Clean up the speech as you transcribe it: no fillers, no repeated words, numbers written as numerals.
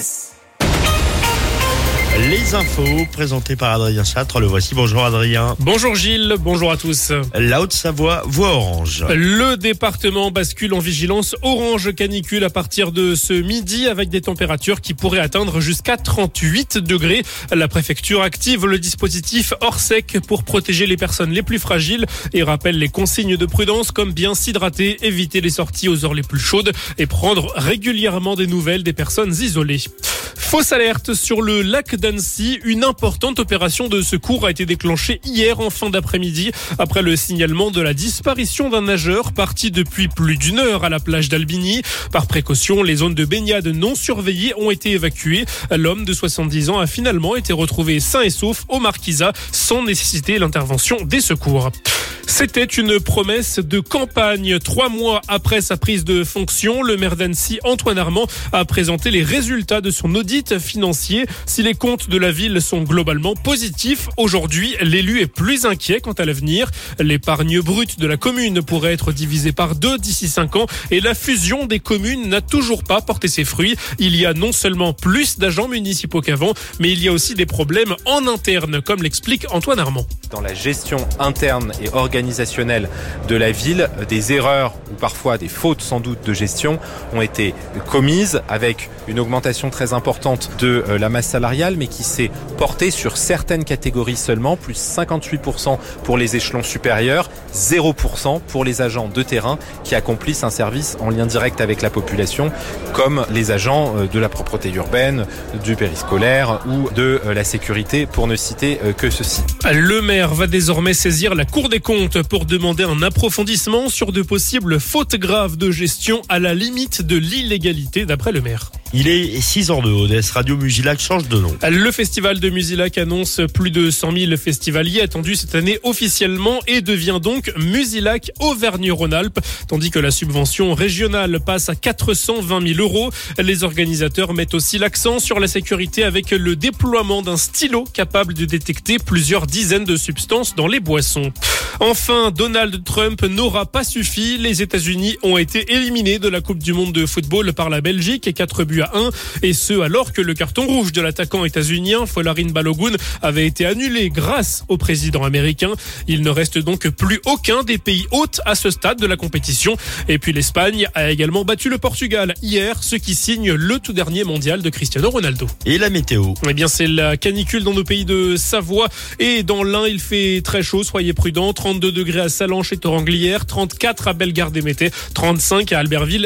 RVVS. Les infos présentées par Adrien Châtre. Le voici. Bonjour Adrien. Bonjour Gilles, bonjour à tous. La Haute-Savoie voie orange. Le département bascule en vigilance orange canicule à partir de ce midi avec des températures qui pourraient atteindre jusqu'à 38 degrés. La préfecture active le dispositif hors sec pour protéger les personnes les plus fragiles et rappelle les consignes de prudence comme bien s'hydrater, éviter les sorties aux heures les plus chaudes et prendre régulièrement des nouvelles des personnes isolées. Fausse alerte sur le lac d'Annecy. Une importante opération de secours a été déclenchée hier en fin d'après-midi après le signalement de la disparition d'un nageur parti depuis plus d'une heure à la plage d'Albigny. Par précaution, les zones de baignade non surveillées ont été évacuées. L'homme de 70 ans a finalement été retrouvé sain et sauf au Marquisat sans nécessiter l'intervention des secours. C'était une promesse de campagne. 3 mois après sa prise de fonction, le maire d'Annecy, Antoine Armand, a présenté les résultats de son audit financier. Si les comptes de la ville sont globalement positifs, aujourd'hui, l'élu est plus inquiet quant à l'avenir. L'épargne brute de la commune pourrait être divisée par 2 d'ici 5 ans et la fusion des communes n'a toujours pas porté ses fruits. Il y a non seulement plus d'agents municipaux qu'avant, mais il y a aussi des problèmes en interne, comme l'explique Antoine Armand. Dans la gestion interne et organisationnelle de la ville, des erreurs ou parfois des fautes sans doute de gestion ont été commises avec une augmentation très importante de la masse salariale mais qui s'est portée sur certaines catégories seulement, plus 58% pour les échelons supérieurs, 0% pour les agents de terrain qui accomplissent un service en lien direct avec la population comme les agents de la propreté urbaine, du périscolaire ou de la sécurité pour ne citer que ceci. Le maire va désormais saisir la Cour des comptes pour demander un approfondissement sur de possibles fautes graves de gestion à la limite de l'illégalité d'après le maire. Il est 6h02. ODS Radio Musilac change de nom. Le festival de Musilac annonce plus de 100 000 festivaliers attendus cette année officiellement et devient donc Musilac Auvergne-Rhône-Alpes, tandis que la subvention régionale passe à 420 000 euros. Les organisateurs mettent aussi l'accent sur la sécurité avec le déploiement d'un stylo capable de détecter plusieurs dizaines de substances dans les boissons. Enfin, Donald Trump n'aura pas suffi. Les États-Unis ont été éliminés de la Coupe du Monde de football par la Belgique et 4-1, et ce alors que le carton rouge de l'attaquant états-unien Folarin Balogun avait été annulé grâce au président américain. Il ne reste donc plus aucun des pays hôtes à ce stade de la compétition. Et puis l'Espagne a également battu le Portugal hier, ce qui signe le tout dernier mondial de Cristiano Ronaldo. Et la météo? Eh bien, c'est la canicule dans nos pays de Savoie et dans l'Ain, il fait très chaud, soyez prudents. 32 degrés à Sallanches et Toranglière, 34 à Bellegarde-des-Métais, 35 à Albertville.